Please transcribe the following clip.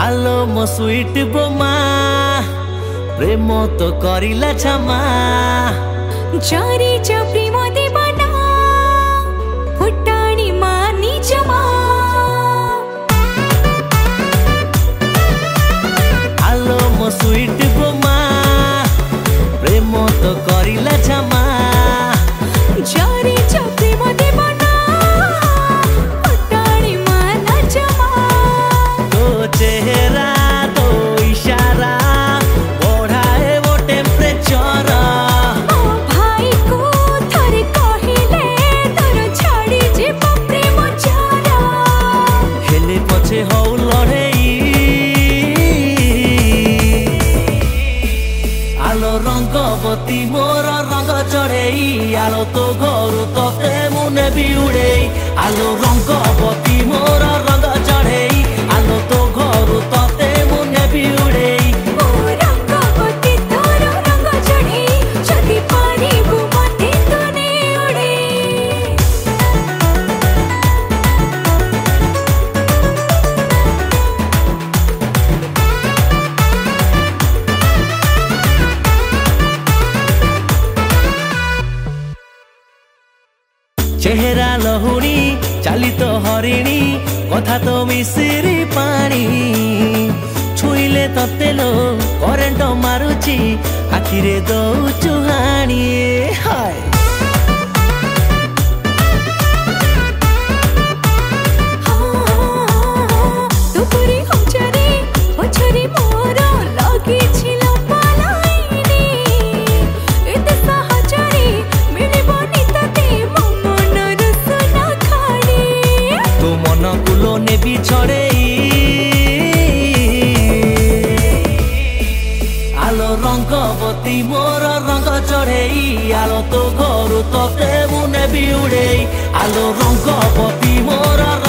आलो मो स्वीट बोमा प्रेम तो करिला क्षमा जारी च प्रेम देवाना फुटाणी मानी जमा आलो मो स्वीट बोमा प्रेम तो करिला क्षमा जारी च प्रेम देवाना फुटाणी माना जमा तो चेहरा तो इशारा बढ़ाए वो टेम्परेचर भाई को थरे कहिले तोर छाड़ी जीव प्रेम चारा हेले पछे हौ लड़ेई आलो रंगवती मोर रंग चढ़ेई आलो तो घरु तते मुने भी उड़ेई आलो रंगवती मोर रंग चढ़ेई आलो तो घरु तते मुने भी उड़ेई रंगवती तोर रंग चढ़ी जदि पारिबु मते तने उड़े चेहरा लहुणी चाली तो हरिणी कथा तो मिसिरी पानी छुईले तते लो करेंट मारुची आखिरे दौचु हाणी हाय तुपुरी हमचरी पछरी मोर लगी छिला पालाइनी एते सहचरी मिलिबो नितते मनर सुना खाणी तो मन कुलो ने भी छड़ेई आलो रंगवती मोर रंग चढ़ेई आलो तो घरु तते मुने भी उड़ेई आलो रंगवती मोर